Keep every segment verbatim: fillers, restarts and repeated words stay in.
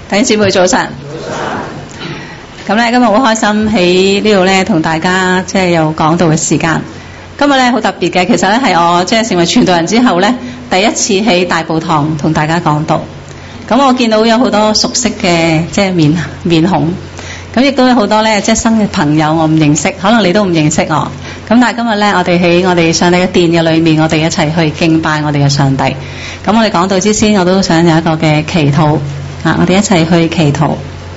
弟兄姊妹早晨。咁咧今日好開心喺呢度咧同大家即係有講道嘅時間。今日咧好特別嘅，其實咧係我即係成為傳道人之後咧第一次喺大埔堂同大家講道。咁我見到有好多熟悉嘅即係面面孔，咁亦都有好多咧即係新嘅朋友我唔認識，可能你都唔認識我。咁但係今日咧我哋喺我哋上帝嘅殿嘅裏面，我哋一齊去敬拜我哋嘅上帝。咁我哋講道之前，我都想有一個嘅祈禱啊！我哋一齊去祈禱。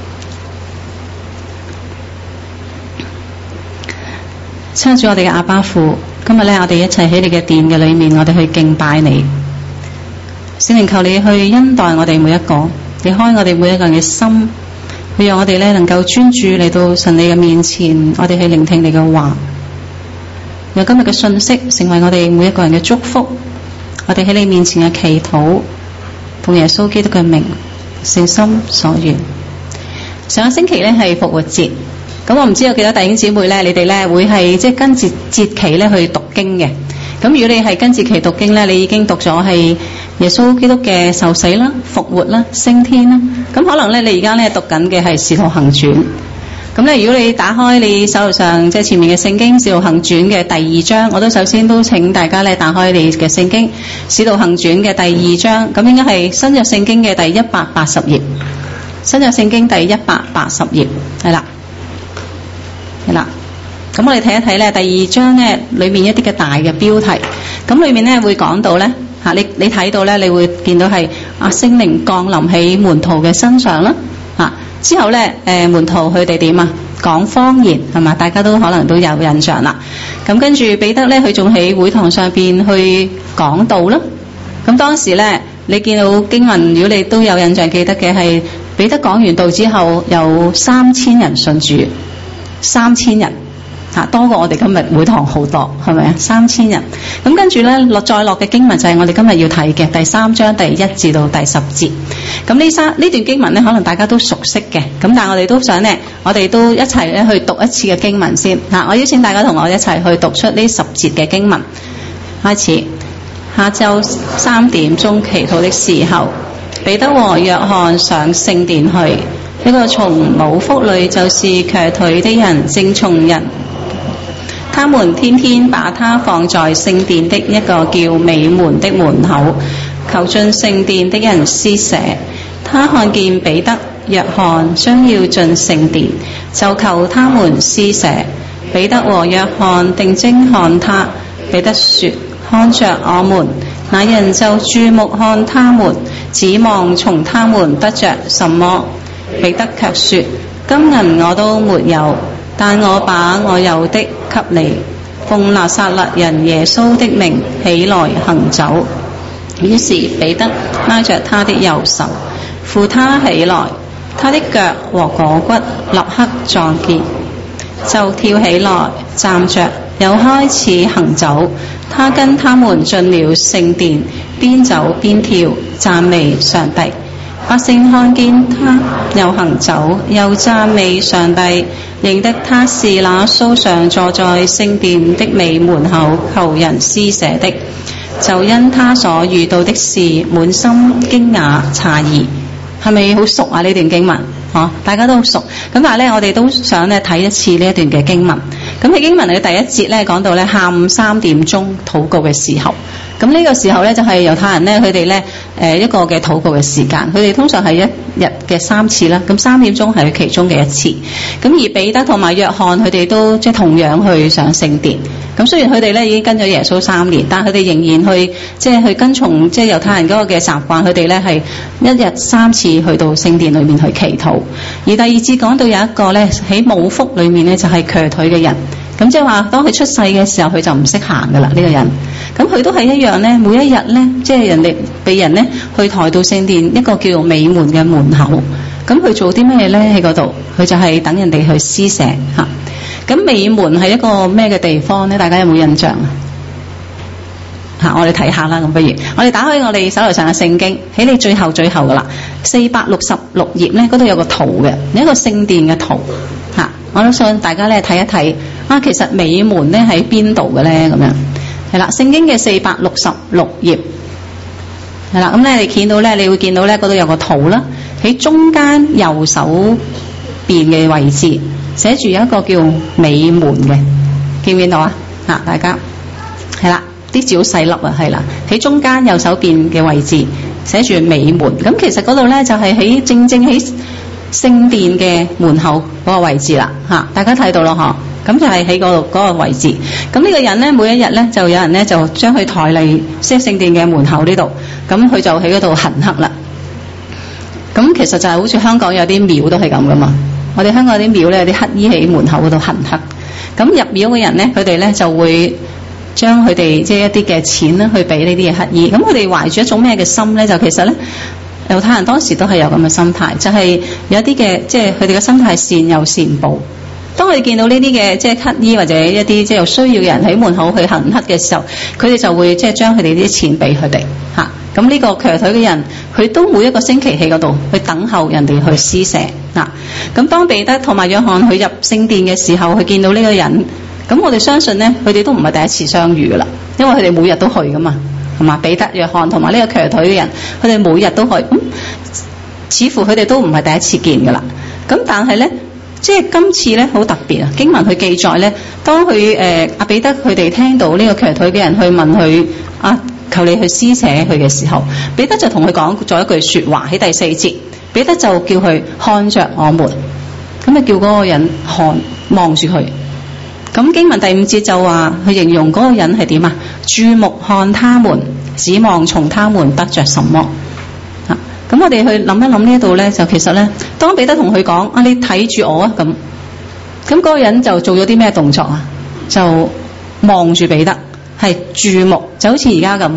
親住我哋嘅阿爸父，今日咧我哋一齊喺你嘅殿嘅裏面，我哋去敬拜你。聖靈求你去恩待我哋每一個，你開我哋每一個人嘅心，去讓我哋咧能夠專注嚟到神你嘅面前，我哋去聆聽你嘅話，讓今日嘅信息成為我哋每一個人嘅祝福。我哋喺你面前嘅祈禱，奉耶穌基督嘅名，誠心所願。上個星期咧係復活節。咁我唔知有幾多弟兄姊妹咧，你哋咧會係即係跟節節期咧去讀經嘅。咁如果你係跟節期讀經咧，你已經讀咗係耶穌基督嘅受死啦、復活啦、升天啦。咁可能咧你而家咧讀緊嘅係《使徒行傳》。咁咧如果你打開你手頭上即係前面嘅聖經《使徒行傳》嘅第二章，我都首先都請大家咧打開你嘅聖經《使徒行傳》嘅第二章。咁應該係新約聖經嘅第一百八十頁。新約聖經第一百八十頁係啦。係啦，咁我哋睇一睇咧，第二章咧裏面一啲嘅大嘅標題，咁裏面咧會講到咧嚇，你你睇到咧，你會見到係啊聖靈降臨喺門徒嘅身上啦嚇，之後咧誒門徒佢哋點啊講方言係嘛，大家都可能都有印象啦。咁跟住彼得咧，佢仲喺會堂上邊去講道啦。咁當時咧，你見到經文，如果你都有印象記得嘅係彼得講完道之後，有三千人信主。三千人嚇，多過我哋今日會堂好多，係咪啊？三千人。咁跟住咧落再落嘅經文就係我哋今日要睇嘅第三章第一至到第十節。咁呢三呢段經文咧，可能大家都熟悉嘅。咁但係我哋都想咧，我哋都一齊咧去讀一次嘅經文先嚇。我邀請大家同我一齊去讀出呢十節嘅經文。開始。下晝三點鐘祈禱的時候，彼得和約翰上聖殿去。一個從母腹裏就是瘸腿的人正從人，他們天天把他放在聖殿的一個叫美門的門口，求進聖殿的人施捨。他看見彼得、約翰將要進聖殿，就求他們施捨。彼得和約翰定睛看他，彼得說：看着我們。那人就注目看他們，指望從他們得着什麼。彼得卻說：金銀我都沒有，但我把我有的給你。奉拿撒勒人耶穌的名起來行走。於是彼得拉着他的右手，扶他起來，他的腳和裹骨立刻壯健，就跳起來站着，又開始行走。他跟他們進了聖殿，邊走邊跳，讚美上帝。百姓看見他又行走又讚美上帝，認得他是那素常坐在聖殿的美門口求人施捨的，就因他所遇到的事滿心驚訝詫異。係咪好熟啊？呢段經文嗬，大家都好熟。咁但係咧，我哋都想咧睇一次呢一段嘅經文。咁喺經文嘅第一節咧講到咧下午三點鐘禱告嘅時候。咁呢個時候咧就係猶太人咧佢哋咧誒一個嘅禱告嘅時間，佢哋通常係一日嘅三次啦。咁三點鐘係其中嘅一次。咁而彼得同埋約翰佢哋都即係同樣去上聖殿。咁雖然佢哋咧已經跟咗耶穌三年，但係佢哋仍然去即係去跟從即係猶太人嗰個嘅習慣，佢哋咧係一日三次去到聖殿裏面去祈禱。而第二節講到有一個咧喺母腹裏面咧就係瘸腿嘅人。咁即係話，當佢出世嘅時候，佢就唔識行噶啦呢個人。咁佢都係一樣咧，每一日咧，即係人哋被人咧去抬到聖殿一個叫做美門嘅門口。咁佢做啲咩咧喺嗰度？佢就係等人哋去施捨嚇。咁美門係一個咩嘅地方咧？大家有冇印象啊？嚇，我哋睇下啦。咁不如我哋打開我哋手頭上嘅聖經，喺你最後最後噶啦，四百六十六頁咧，嗰度有個圖嘅，有一個聖殿嘅圖嚇。我都想大家咧睇一睇啊，其實美門咧喺邊度嘅咧？咁樣係啦，聖經嘅四百六十六頁係啦。咁咧你見到咧，你會見到咧嗰度有個圖啦， 喺中間右手邊嘅位置寫住有一個叫美門嘅，見唔見到啊？啊，大家係啦，啲字好細粒啊，係啦，喺中間右手邊嘅位置寫住美門。咁其實嗰度咧就係喺正正喺聖殿嘅門口嗰個位置啦，嚇，大家睇到咯嗬。咁就係喺嗰度嗰個位置。咁呢個人咧，每一日咧就有人咧就將佢抬嚟即係聖殿嘅門口呢度，咁佢就喺嗰度行乞啦。咁其實就係好似香港有啲廟都係咁噶嘛。我哋香港有啲廟咧，有啲乞衣喺門口嗰度行乞。咁入廟嘅人咧，佢哋咧就會將佢哋即係一啲嘅錢咧去俾呢啲嘅乞衣。咁佢哋懷住一種咩嘅心咧？就其實咧，猶太人當時都係有咁嘅心態，就係、是、有一啲嘅即係佢哋嘅心態善有善報。當佢哋見到呢啲嘅即係乞衣或者一啲即係有需要嘅人喺門口去行乞嘅時候，佢哋就會即係將佢哋啲錢俾佢哋嚇。咁呢個瘸腿嘅人，佢都每一個星期喺嗰度去等候人哋去施捨嗱。咁當彼得同埋約翰去入聖殿嘅時候，佢見到呢個人，咁我哋相信咧，佢哋都唔係第一次相遇噶啦，因為佢哋每日都去噶嘛，係嘛？彼得、約翰同埋呢個瘸腿嘅人，佢哋每日都去，咁似乎佢哋都唔係第一次見噶啦。咁但係咧，即係今次咧好特別啊！經文佢記載咧，當佢誒阿彼得佢哋聽到呢個瘸腿嘅人去問佢啊，求你去施捨佢嘅時候，彼得就同佢講咗一句說話喺第四節，彼得就叫佢看着我們，咁啊叫嗰個人看望住佢。咁經文第五節就話佢形容嗰個人係點啊？注目看他們，指望從他們得着什麼啊？咁我哋去諗一諗呢一度咧，就其實咧，當彼得同佢講啊，你睇住我啊，咁咁嗰個人就做咗啲咩動作啊？就望住彼得。係注目，就好似而家咁，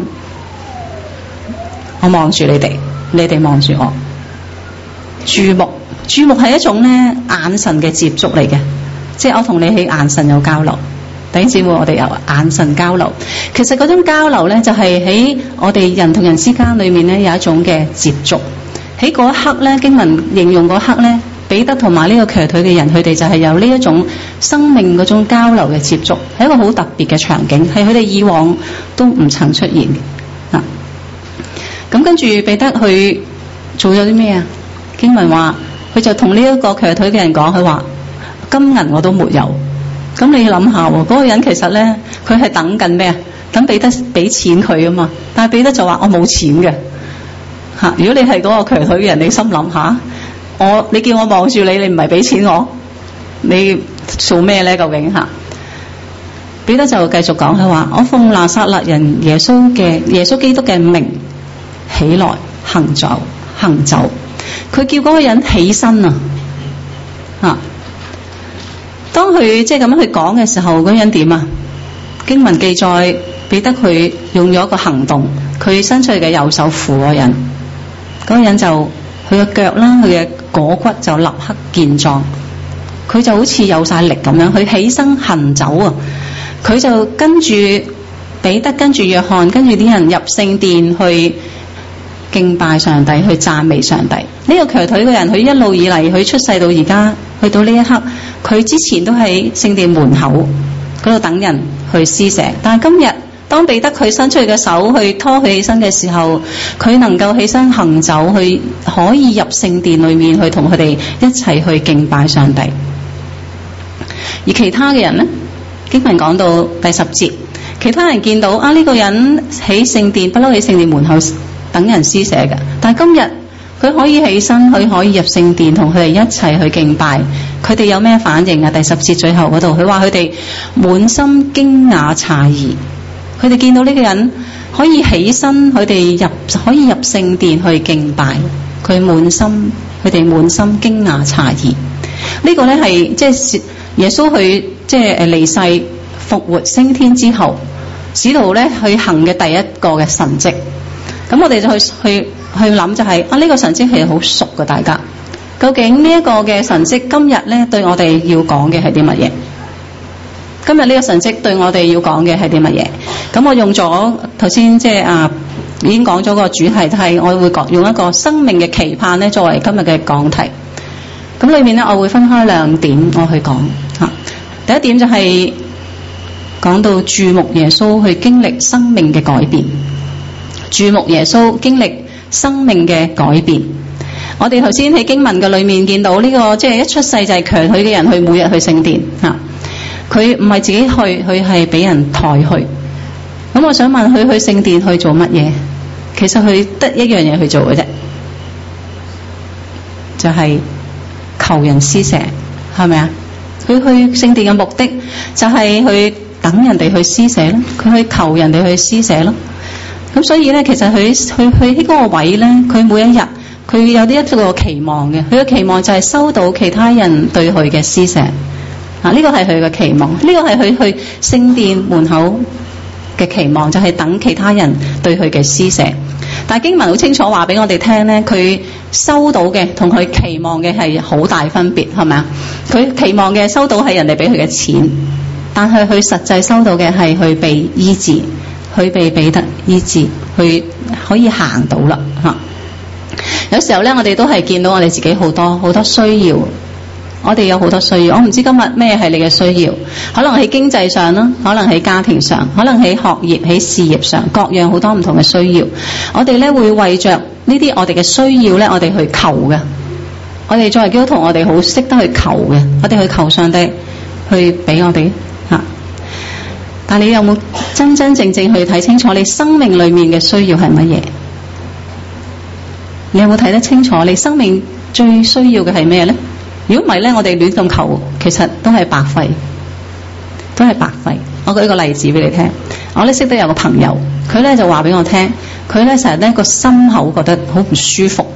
我望住你哋，你哋望住我。注目，注目係一種咧眼神嘅接觸嚟嘅，即係我同你喺眼神有交流。弟兄姊妹，我哋有眼神交流。其實嗰種交流咧，就係喺我哋人同人之間裏面咧有一種嘅接觸。喺嗰一刻咧，經文形容嗰刻咧，彼得同埋呢個瘸腿嘅人，佢哋就係有呢一種生命嗰種交流嘅接觸，係一個好特別嘅場景，係佢哋以往都唔曾出現嘅。啊，咁跟住彼得去做咗啲咩啊？經文話佢就同呢一個瘸腿嘅人講，佢話金銀我都沒有。咁你諗下喎，嗰個人其實咧，佢係等緊咩啊？等彼得俾錢佢啊嘛。但係彼得就話我冇錢嘅。嚇！如果你係嗰個瘸腿嘅人，你心諗下。我你叫我望住你，你唔係俾錢我，你做咩咧？究竟嚇？彼得就繼續講，佢話：我奉拿撒勒人耶穌嘅耶穌基督嘅名起來行走行走。佢叫嗰個人起身啊！嚇！當佢即係咁樣去講嘅時候，嗰個人點啊？經文記載，彼得佢用咗一個行動，佢伸出去嘅右手扶嗰個人，嗰個人就佢嘅腳啦，佢嘅果骨就立刻健壯，佢就好似有晒力咁樣，佢起身行走啊！佢就跟住彼得，跟住約翰，跟住啲人入聖殿去敬拜上帝，去讚美上帝。呢個瘸腿嘅人，佢一路以嚟，佢出世到而家，去到呢一刻，佢之前都喺聖殿門口嗰度等人去施捨，但係今日當彼得佢伸出去嘅手去拖佢起身嘅時候，佢能夠起身行走，去可以入聖殿裏面去同佢哋一齊去敬拜上帝。而其他嘅人呢，經文講到第十節，其他人見到啊呢、這個人喺聖殿不嬲喺聖殿門口等人施捨嘅，但係今日佢可以起身，佢可以入聖殿同佢哋一齊去敬拜。佢哋有咩反應啊？第十節最後嗰度，佢話佢哋滿心驚訝詫異。佢哋見到呢個人可以起身，佢哋入可以入聖殿去敬拜，佢滿心佢哋滿心驚訝詫異。呢、這個咧係即係耶穌去即係誒離世復活升天之後，使徒咧去行嘅第一個嘅神蹟。咁我哋就去去去諗就係、是、啊呢、這個神蹟係好熟嘅，大家究竟呢一個嘅神蹟今日咧對我哋要講嘅係啲乜嘢？今日呢個神蹟對我哋要講嘅係啲乜嘢？咁我用咗頭先即係啊已經講咗個主題，就係我會講用一個生命嘅期盼咧作為今日嘅講題。咁裏面咧我會分開兩點我去講吓。第一點就係講到注目耶穌去經歷生命嘅改變，注目耶穌經歷生命嘅改變。 我哋頭先喺經文嘅裏面見到呢、這個，即係一出世就係瘸腿嘅人去每日去聖殿嚇，佢唔係自己去，佢係俾人抬去。咁我想問佢去聖殿去做乜嘢？其實佢得一樣嘢去做嘅啫，就係、是、求人施捨，係咪啊？佢去聖殿嘅目的就係去等人哋去施捨咯，佢去求人哋去施捨咯。咁所以咧，其實佢佢去喺嗰個位咧，佢每一日佢有啲一個期望嘅，佢嘅期望就係收到其他人對佢嘅施捨。啊，呢個係佢嘅期望，呢個係佢去聖殿門口嘅期望，就係等其他人對佢嘅施捨。但係經文好清楚話俾我哋聽咧，佢收到嘅同佢期望嘅係好大分別，係咪啊？佢期望嘅收到係人哋俾佢嘅錢，但係佢實際收到嘅係佢被醫治，佢被彼得醫治，佢可以行到啦嚇。有時候咧，我哋都係見到我哋自己好多好多需要。我哋有好多需要，我唔知今日咩係你嘅需要，可能喺經濟上啦，可能喺家庭上，可能喺學業、喺事業上，各樣好多唔同嘅需要。我哋咧會為着呢啲我哋嘅需要咧，我哋去求嘅。我哋作為基督徒，我哋好識得去求嘅，我哋去求上帝去俾我哋嚇。但你有冇真真正正去睇清楚你生命裡面嘅需要係乜嘢？你有冇睇得清楚你生命最需要嘅係咩咧？如果唔係咧，我哋亂咁求，其實都係白費，都係白費。我舉一個例子俾你聽。我咧識得有個朋友，佢咧就話俾我聽，佢咧成日咧個心口覺得好唔舒服，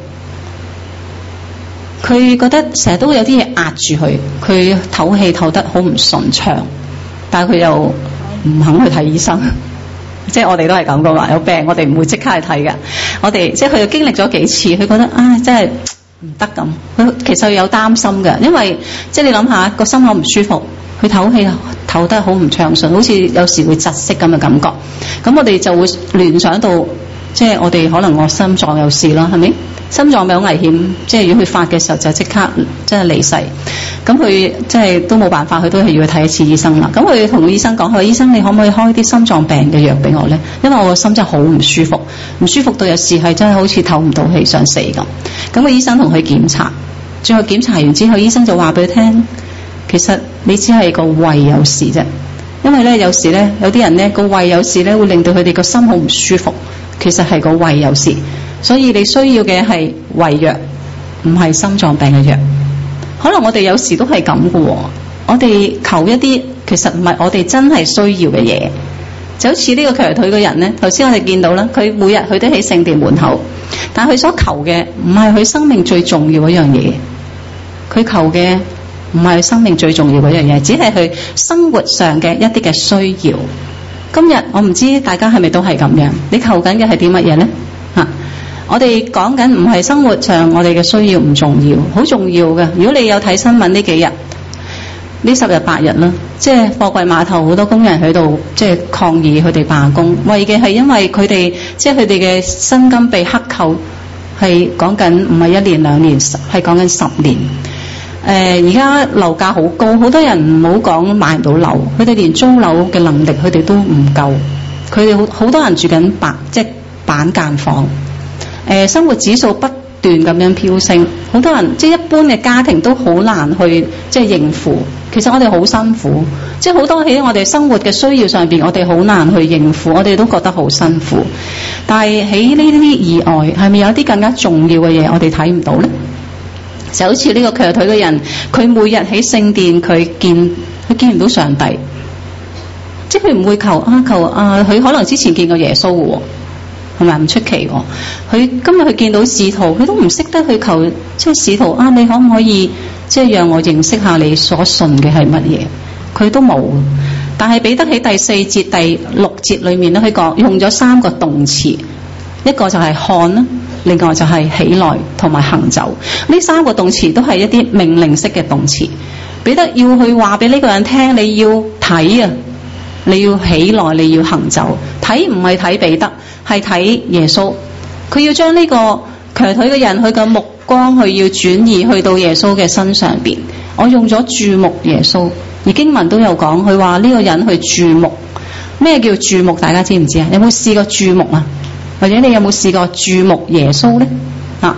佢覺得成日都會有啲嘢壓住佢，佢唞氣唞得好唔順暢，但係佢又唔肯去睇醫生。即係我哋都係咁噶嘛，有病我哋唔會即刻去睇㗎。我哋即係佢又經歷咗幾次，佢覺得啊，真係唔得咁，佢其實有擔心嘅，因為即係你諗下個心口唔舒服，佢唞氣唞得好唔暢順，好似有時會窒息咁嘅感覺。咁我哋就會聯想到，即係我哋可能我心臟有事啦，係咪？心臟咪好危險，即係如果佢發嘅時候就即刻即係離世。咁佢即係都冇辦法，佢都係要去睇一次醫生啦。咁佢同醫生講，佢話醫生，你可唔可以開啲心臟病嘅藥俾我咧？因為我個心真係好唔舒服，唔舒服到有時係真係好似唞唔到氣想死咁。咁個醫生同佢檢查，最後檢查完之後，醫生就話俾佢聽，其實你只係個胃有事啫。因為咧有時咧有啲人咧個胃有事咧會令到佢哋個心好唔舒服，其實係個胃有事。所以你需要嘅係胃藥，唔係心臟病嘅藥。可能我哋有時都係咁嘅喎，我哋求一啲其實唔係我哋真係需要嘅嘢。就好似呢個瘸腿嘅人咧，頭先我哋見到啦，佢每日佢都喺聖殿門口，但係佢所求嘅唔係佢生命最重要嗰樣嘢，佢求嘅唔係佢生命最重要嗰樣嘢，只係佢生活上嘅一啲嘅需要。今日我唔知大家係咪都係咁樣，你求緊嘅係啲乜嘢咧？嚇！我哋講緊唔係生活上我哋嘅需要唔重要，好重要嘅。如果你有睇新聞呢幾日，呢十日八日啦，即係貨櫃碼頭好多工人喺度即係抗議佢哋罷工，為嘅係因為佢哋即係佢哋嘅薪金被克扣，係講緊唔係一年兩年，係講緊十年。誒而家樓價好高，好多人唔好講買唔到樓，佢哋連租樓嘅能力佢哋都唔夠，佢哋好好多人住緊白即係板間房。誒、呃、生活指數不斷咁樣飆升，好多人即係一般嘅家庭都好難去即係應付。其實我哋好辛苦，即係好多喺我哋生活嘅需要上邊，我哋好難去應付，我哋都覺得好辛苦。但係喺呢啲以外，係咪有啲更加重要嘅嘢我哋睇唔到呢？就好似呢個瘸腿嘅人，佢每日喺聖殿，佢見佢見唔到上帝，即係佢唔會求啊求啊，佢可能之前見過耶穌嘅喎。係咪唔出奇喎？佢今日佢見到使徒，佢都唔識得去求，即係使徒啊！你可唔可以即係讓我認識下你所信嘅係乜嘢？佢都冇。但係彼得喺第四節、第六節裏面咧，佢講用咗三個動詞，一個就係看啦，另外就係起來同埋行走。呢三個動詞都係一啲命令式嘅動詞。彼得要去話俾呢個人聽，你要睇啊！你要起來，你要行走。睇唔係睇彼得，係睇耶穌。佢要將呢個瘸腿嘅人，佢嘅目光，佢要轉移去到耶穌嘅身上邊。我用咗注目耶穌，而經文都有講，佢話呢個人去注目。咩叫注目？大家知唔知啊？有冇試過注目啊？或者你有冇試過注目耶穌呢？啊，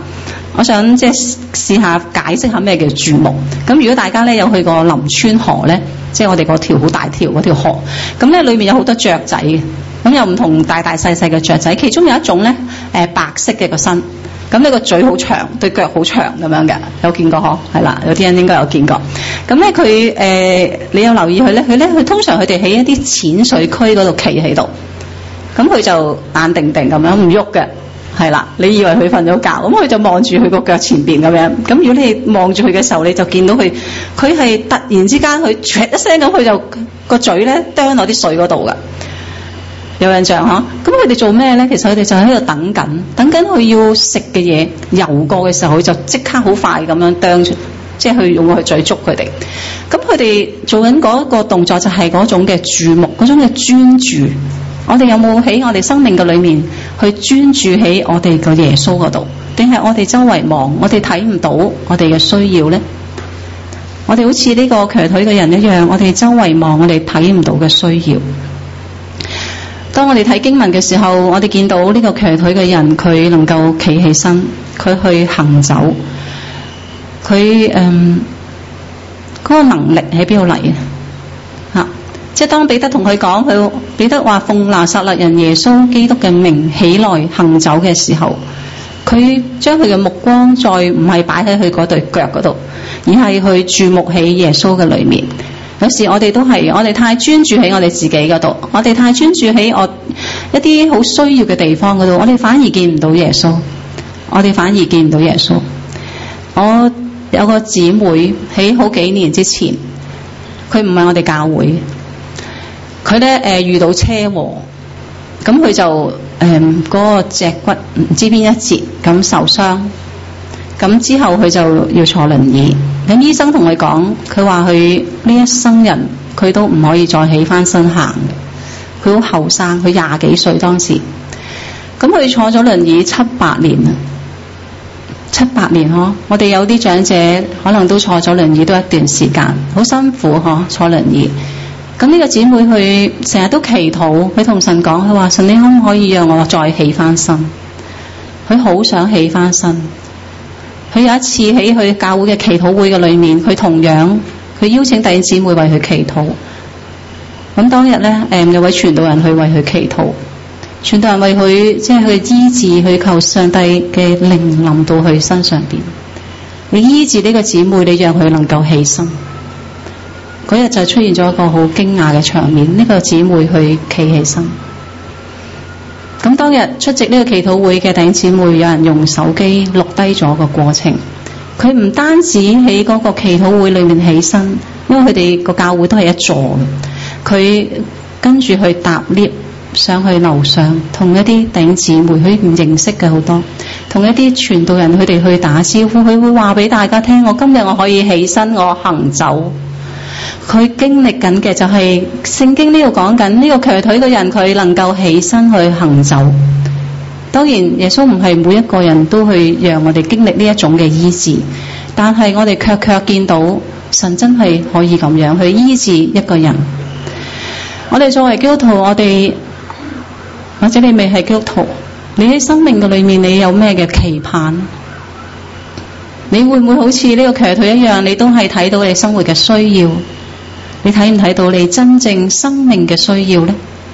我想即係試下解釋下咩叫注目。咁如果大家咧有去過林村河咧，即係我哋嗰條好大條嗰條河，咁咧裏面有好多雀仔嘅，咁有唔同大大細細嘅雀仔，其中有一種咧誒、呃、白色嘅個身，咁呢個嘴好長，對腳好長咁樣嘅，有見過嗬？係啦，有啲人應該有見過。咁咧佢誒，你有留意佢咧？佢咧佢通常佢哋喺一啲淺水區嗰度企喺度，咁佢就眼定定咁樣唔喐嘅。係啦，你以為佢瞓咗覺，咁佢就望住佢個腳前邊咁樣。咁如果你望住佢嘅時候，你就見到佢，佢係突然之間佢唰一聲咁，佢就個嘴咧啄落啲水嗰度噶。有印象嗬？咁佢哋做咩咧？其實佢哋就喺度等緊，等緊佢要食嘅嘢游過嘅時候，佢就即刻好快咁樣啄住，即係去用佢嘴捉佢哋。咁佢哋做緊嗰個動作就係嗰種嘅注目，嗰種嘅專注。我哋有冇喺我哋生命嘅裏面去專注喺我哋個耶穌嗰度，定係我哋周圍望，我哋睇唔到我哋嘅需要呢？我哋好似呢個瘸腿嘅人一樣，我哋周圍望，我哋睇唔到嘅需要。當我哋睇經文嘅時候，我哋見到呢個瘸腿嘅人，佢能夠企起身，佢去行走，佢嗯嗰個能力喺邊度嚟啊？吓！即係當彼得同佢講，佢彼得話奉拿撒勒人耶穌基督嘅名起來行走嘅時候，佢將佢嘅目光再唔係擺喺佢嗰對腳嗰度，而係去注目喺耶穌嘅裏面。有時我哋都係，我哋太專注喺我哋自己嗰度，我哋太專注喺我一啲好需要嘅地方嗰度，我哋反而見唔到耶穌，我哋反而見唔到耶穌。我有個姊妹喺好幾年之前，佢唔係我哋教會。佢咧誒遇到車禍，咁佢就誒嗰、呃嗰個脊骨唔知邊一節咁受傷，咁之後佢就要坐輪椅。咁醫生同佢講，佢話佢呢一生人佢都唔可以再起翻身行嘅。佢好後生，佢廿幾歲當時，咁佢坐咗輪椅七八年啦，七八年嗬。我哋有啲長者可能都坐咗輪椅都一段時間，好辛苦嗬，坐輪椅。咁呢個姊妹佢成日都祈禱，佢同神講，佢話神，你可唔可以讓我再起翻身？佢好想起翻身。佢有一次喺佢教會嘅祈禱會嘅裏面，佢同樣佢邀請弟兄姊妹為佢祈禱。咁當日咧，誒有位傳道人去為佢祈禱，傳道人為佢即係去醫治，去求上帝嘅靈臨到佢身上邊。你醫治呢個姊妹，你讓佢能夠起身。嗰日就出現咗一個好驚訝嘅場面，呢個姊妹去企起身。咁當日出席呢個祈禱會嘅弟兄姊妹，有人用手機錄低咗個過程。佢唔單止喺嗰個祈禱會裏面起身，因為佢哋個教會都係一座嘅。佢跟住去搭 lift 上去樓上，同一啲弟兄姊妹，佢唔認識嘅好多，同一啲傳道人佢哋去打招呼。佢會話俾大家聽：我今日我可以起身，我行走。佢經歷緊嘅就係聖經呢度講緊呢個瘸腿嘅人，佢能夠起身去行走。當然耶穌唔係每一個人都去讓我哋經歷呢一種嘅醫治，但係我哋卻卻見到神真係可以咁樣去醫治一個人。我哋作為基督徒，我哋或者你未係基督徒，你喺生命嘅裏面你有咩嘅期盼？你會唔會好似呢個瘸腿一樣，你都係睇到你生活嘅需要？你睇唔睇到你真正生命嘅需要呢？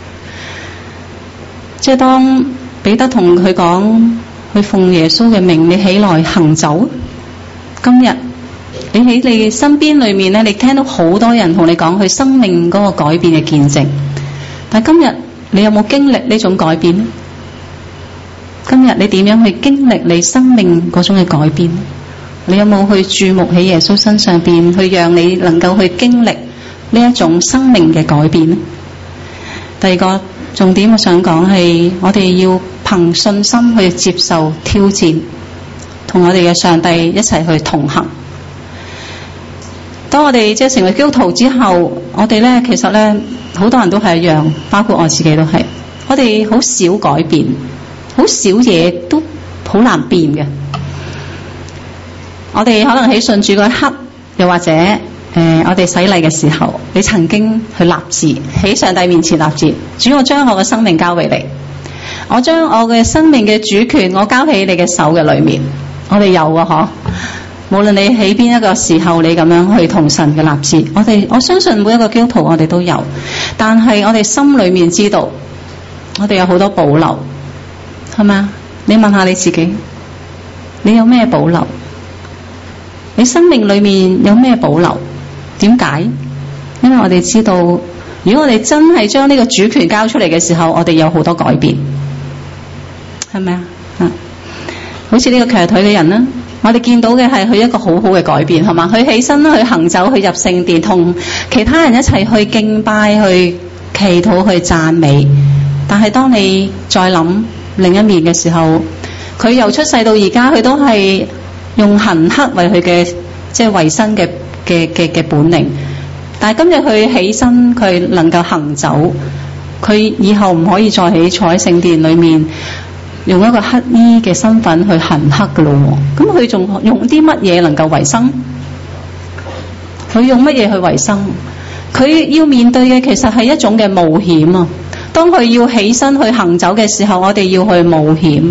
即係當彼得同佢講，去奉耶穌嘅名，你起來行走。今日你喺你身邊裏面咧，你聽到好多人同你講佢生命嗰個改變嘅見證。但今日你有冇經歷呢種改變呢？今日你點樣去經歷你生命嗰種嘅改變？你有冇去注目喺耶穌身上邊，去讓你能夠去經歷呢一種生命嘅改變呢？第二個重點我想講係，我哋要憑信心去接受挑戰，同我哋嘅上帝一齊去同行。當我哋即係成為基督徒之後，我哋咧其實咧好多人都係一樣，包括我自己都係，我哋好少改變，好少嘢都好難變嘅。我哋可能喺信主嗰一刻，又或者誒、呃，我哋洗禮嘅時候，你曾經去立志喺上帝面前立志，主，我將我嘅生命交俾你，我將我嘅生命嘅主權我交喺你嘅手嘅裏面， 我哋有啊，嗬。無論你喺邊一個時候，你咁樣去同神嘅立志，我哋我相信每一個基督徒我哋都有，但係我哋心裏面知道，我哋有好多保留，係咪啊？你問下你自己，你有咩保留？你生命裏面有咩保留？點解？因為我哋知道，如果我哋真係將呢個主權交出嚟嘅時候，我哋有好多改變，係咪啊？啊，好似呢個瘸腿嘅人啦。我哋見到嘅係佢一個好好嘅改變，係嘛？佢起身去行走，去入聖殿，同其他人一齊去敬拜、去祈禱、去讚美。但係當你再諗另一面嘅時候，佢由出世到而家，佢都係用行乞為佢嘅即係維生嘅嘅嘅嘅本領。但係今日佢起身，佢能夠行走，佢以後唔可以再喺坐喺聖殿裏面，用一個乞衣嘅身份去行乞㗎咯喎，咁佢仲用啲乜嘢能夠維生？佢用乜嘢去維生？佢要面對嘅其實係一種嘅冒險啊！當佢要起身去行走嘅時候，我哋要去冒險。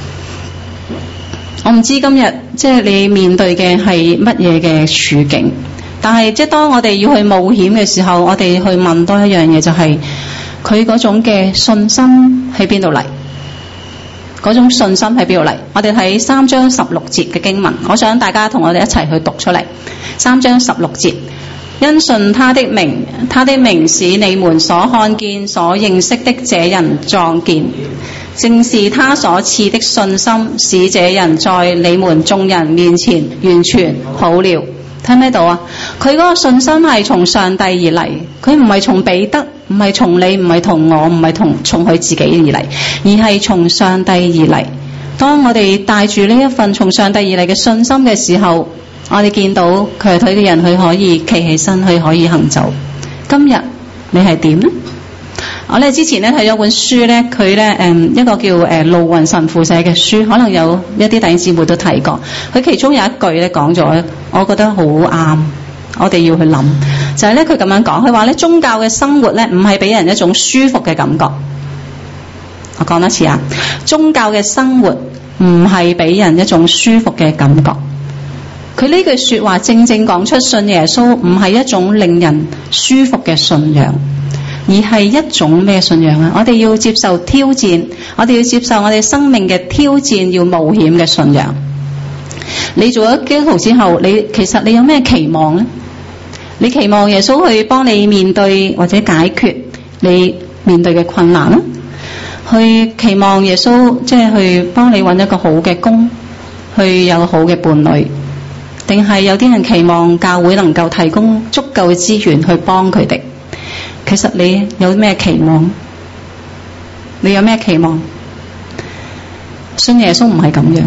我唔知今日即係你面對嘅係乜嘢嘅處境，但係即係當我哋要去冒險嘅時候，我哋去問多一樣嘢，就係佢嗰種嘅信心喺邊度嚟？嗰種信心喺邊度嚟？我哋睇三章十六節嘅經文，我想大家同我哋一齊去讀出嚟。三章十六節，因信他的名，他的名使你們所看見、所認識的這人壯健，正是他所賜的信心，使這人在你們眾人面前完全好了。聽唔聽到啊？佢嗰個信心係從上帝而嚟，佢唔係從彼得，唔係從你，唔係同我，唔係同從佢自己而嚟，而係從上帝而嚟。當我哋帶住呢一份從上帝而嚟嘅信心嘅時候，我哋見到瘸腿嘅人，佢可以企起身，佢可以行走。今日你係點呢？我咧之前咧睇咗本書咧，佢咧誒一個叫誒路雲神父寫嘅書，可能有一啲弟兄姊妹都睇過。佢其中有一句咧講咗，我覺得好啱，我哋要去諗，就係咧佢咁樣講，佢話咧宗教嘅生活咧唔係俾人一種舒服嘅感覺。我講多次啊，宗教嘅生活唔係俾人一種舒服嘅感覺。佢呢句說話正正講出信耶穌唔係一種令人舒服嘅信仰。而係一種咩信仰啊？我哋要接受挑戰，我哋要接受我哋生命嘅挑戰，要冒險嘅信仰。你做咗基督徒之後，你其實你有咩期望呢？你期望耶穌去幫你面對或者解決你面對嘅困難呢？去期望耶穌即係去幫你揾一個好嘅工，去有好嘅伴侶，定係有啲人期望教會能夠提供足夠嘅資源去幫佢哋？其實你有咩期望？你有咩期望？信耶穌唔係咁樣。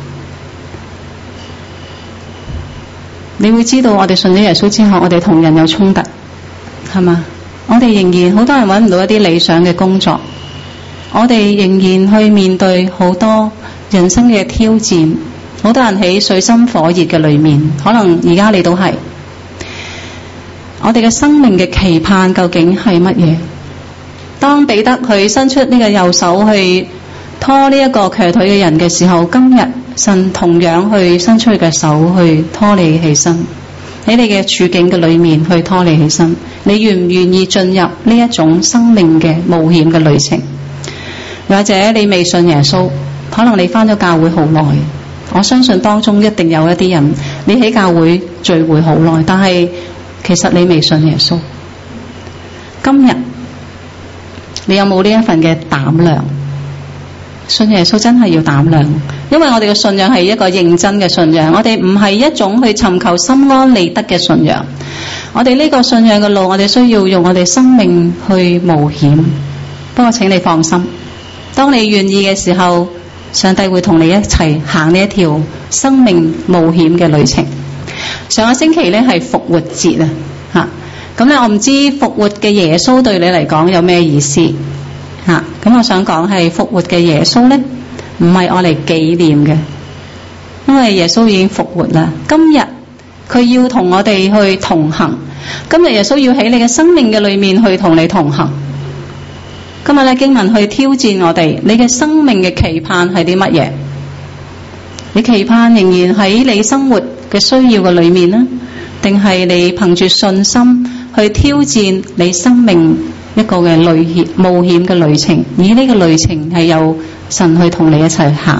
你會知道我哋信咗耶穌之後，我哋同人有衝突，係嘛？我哋仍然好多人揾唔到一啲理想嘅工作，我哋仍然去面對好多人生嘅挑戰，好多人喺水深火熱嘅裏面，可能而家你都係。我哋嘅生命嘅期盼究竟係乜嘢？當彼得佢伸出呢個右手去拖呢一個瘸腿嘅人嘅時候，今日神同樣去伸出佢嘅手去拖你起身，喺你嘅處境嘅裏面去拖你起身。你願唔願意進入呢一種生命嘅冒險嘅旅程？或者你未信耶穌，可能你返咗教會好耐，我相信當中一定有一啲人你喺教會聚會好耐，但係其實你未信耶穌。今日你有冇呢一份嘅膽量？信耶穌真係要膽量，因為我哋嘅信仰係一個認真嘅信仰，我哋唔係一種去尋求心安理得嘅信仰。我哋呢個信仰嘅路，我哋需要用我哋生命去冒險。不過請你放心，當你願意嘅時候，上帝會同你一齊行呢一條生命冒險嘅旅程。上個星期咧係復活節啊，吓咁咧我唔知復活嘅耶穌對你嚟講有咩意思吓，咁我想講係復活嘅耶穌咧唔係我嚟紀念嘅，因為耶穌已經復活啦。今日佢要同我哋去同行，今日耶穌要喺你嘅生命嘅裏面去同你同行。今日咧經文去挑戰我哋，你嘅生命嘅期盼係啲乜嘢？ 你期盼仍然喺你生活嘅需要嘅裏面呢？定係你憑住信心去挑戰你生命一個嘅旅險冒險嘅旅程？而呢個旅程係由神去同你一齊行。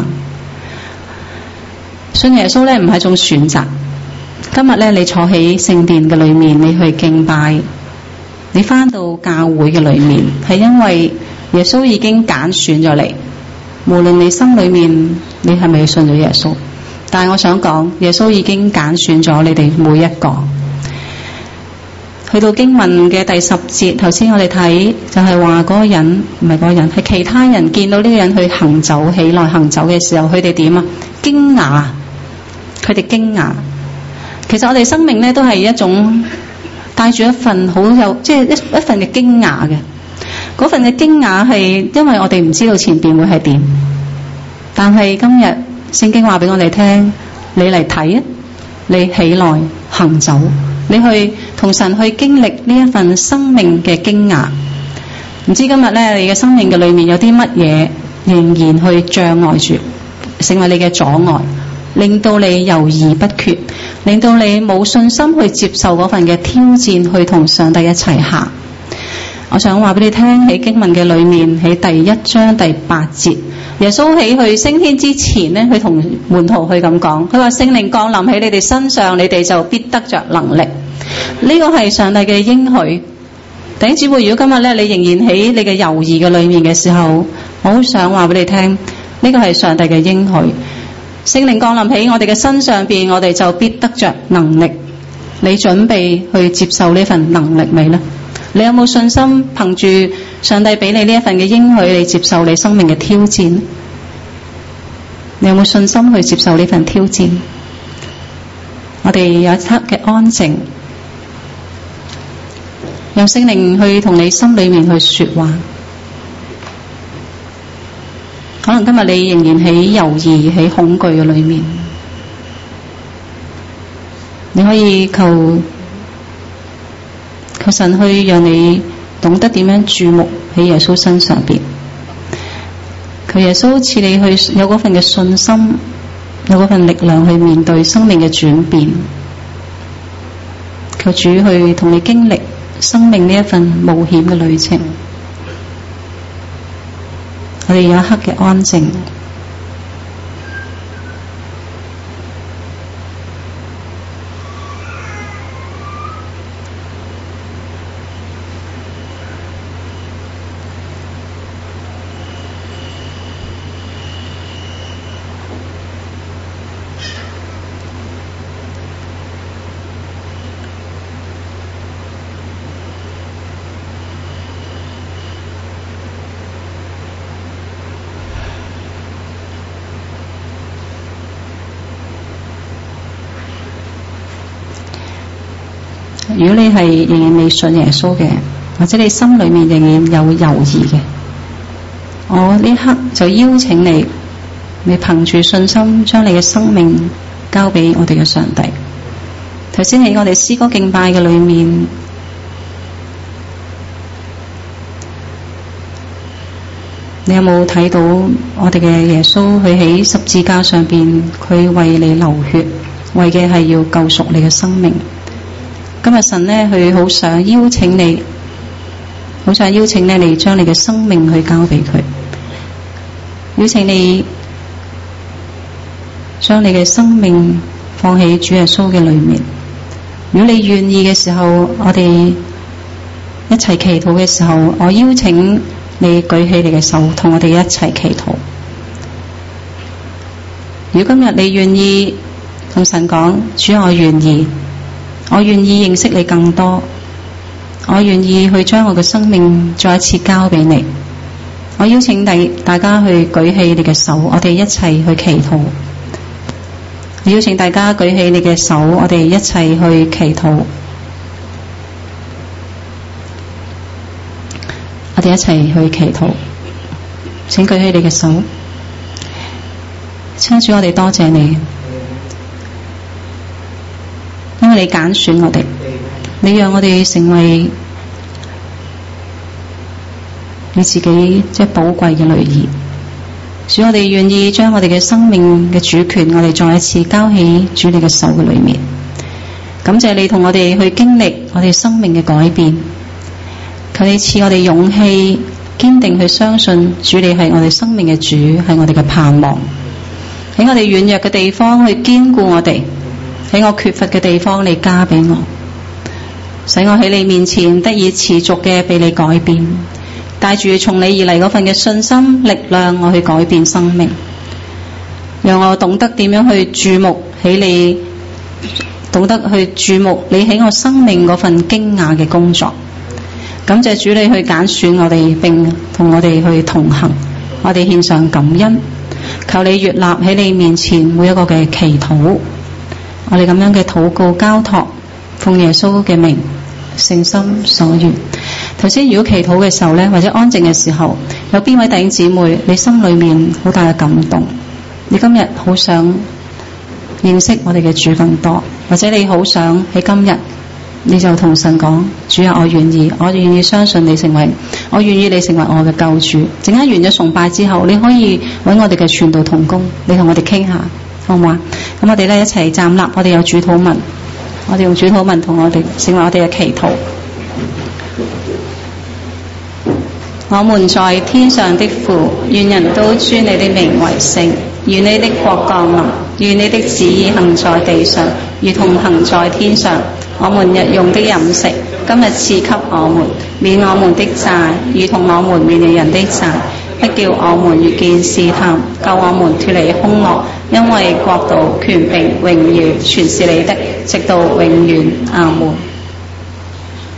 信耶穌咧唔係一種選擇。今日咧你坐喺聖殿嘅裏面，你去敬拜，你返到教會嘅裏面，係因為耶穌已經揀選咗你。無論你心裏面你係咪信咗耶穌，但係我想講，耶穌已經揀選咗你哋每一個。去到經文嘅第十節，頭先我哋睇就係話嗰個人唔係嗰個人，係其他人見到呢個人去行走起來行走嘅時候，佢哋點啊？驚訝，佢哋驚訝。其實我哋生命咧都係一種帶住一份好有即係一一份嘅驚訝嘅。嗰份嘅驚訝係因為我哋唔知道前邊會係點，但係今日聖經話俾我哋聽，你嚟睇啊，你起來行走，你去同神去經歷呢一份生命嘅驚訝。唔知今日咧你嘅生命嘅裏面有啲乜嘢仍然去障礙住，成為你嘅阻礙，令到你猶豫不決，令到你冇信心去接受嗰份嘅挑戰，去同上帝一齊行。我想話俾你聽，喺經文嘅裏面，喺第一章第八節，耶穌喺去升天之前呢，佢同門徒去咁講，佢話聖靈降臨喺你哋身上，你哋就必得着能力。呢個係上帝嘅應許。弟兄姊妹，如果今日咧你仍然喺你嘅猶豫嘅裏面嘅時候，我好想話俾你聽，呢個係上帝嘅應許。聖靈降臨喺我哋嘅身上邊，我哋就必得着能力。你準備去接受呢份能力未呢？你有冇信心憑住上帝俾你呢一份嘅應許，你接受你生命嘅挑戰？你有冇信心去接受呢份挑戰？我哋有一刻嘅安靜，讓聖靈去同你心裏面去說話。可能今日你仍然喺猶豫、喺恐懼嘅裏面，你可以求求神去讓你懂得點樣注目喺耶穌身上邊。求耶穌賜你去有嗰份嘅信心，有嗰份力量去面對生命嘅轉變。求主去同你經歷生命呢一份冒險嘅旅程。我哋有一刻嘅安靜。如果你係仍然未信耶穌嘅，或者你心裏面仍然有猶豫嘅，我呢刻就邀請你，你憑住信心將你嘅生命交俾我哋嘅上帝。頭先喺我哋詩歌敬拜嘅裏面，你有冇睇到我哋嘅耶穌？佢喺十字架上邊，佢為你流血，為嘅係要救贖你嘅生命。今日神呢，佢好想邀請你，好想邀請你，你將你嘅生命去交俾佢，邀請你將你嘅生命放喺主耶穌嘅裏面。如果你願意嘅時候，我哋一齊祈禱嘅時候，我邀請你舉起你嘅手，同我哋一齊祈禱。如果今日你願意同神講，主，我願意。我願意認識你更多，我願意去將我嘅生命再一次交俾你。我邀請大大家去舉起你嘅手，我哋一齊去祈禱。我邀請大家舉起你嘅手，我哋一齊去祈禱。我哋一齊去祈禱。請舉起你嘅手。親主，我哋多謝你。因為你揀選我哋，你讓我哋成為你自己即係寶貴嘅女兒。 主，我哋願意將我哋嘅生命嘅主權，我哋再一次交喺主你嘅手嘅裏面。感謝你同我哋去經歷我哋生命嘅改變，求你賜我哋勇氣，堅定去相信主你係我哋生命嘅主，係我哋嘅盼望。喺我哋軟弱嘅地方去堅固我哋，喺我缺乏嘅地方你加俾我，使我喺你面前得以持續嘅被你改變，帶住從你而嚟嗰份嘅信心力量，我去改變生命，讓我懂得點樣去注目喺你，懂得去注目你喺我生命嗰份驚訝嘅工作。感謝主你去揀選我哋，並同我哋去同行，我哋獻上感恩，求你悅納喺你面前每一個嘅祈禱，我哋咁樣嘅禱告交託，奉耶穌嘅名，誠心所願。頭先如果祈禱嘅時候呢，或者安靜嘅時候，有邊位弟兄姊妹你心裏面好大嘅感動，你今日好想認識我哋嘅主更多，或者你好想喺今日你就同神講，主啊，我願意，我願意相信你成為，我願意你成為我嘅救主。陣間完咗崇拜之後，你可以揾我哋嘅傳道同工，你同我哋傾下，好唔好啊？咁我哋咧一齊站立，我哋有主禱文，我哋用主禱文同我哋成為我哋嘅祈禱。我們在天上的父，願人都尊你的名為聖，願你的國降臨，願你的旨意行在地上，如同行在天上。我們日用的飲食，今日賜給我們，免我們的債，如同我們免了人的債，不叫我們遇見試探，救我們脫離兇惡，因為國度、權柄、榮耀，全是你的，直到永遠。阿們。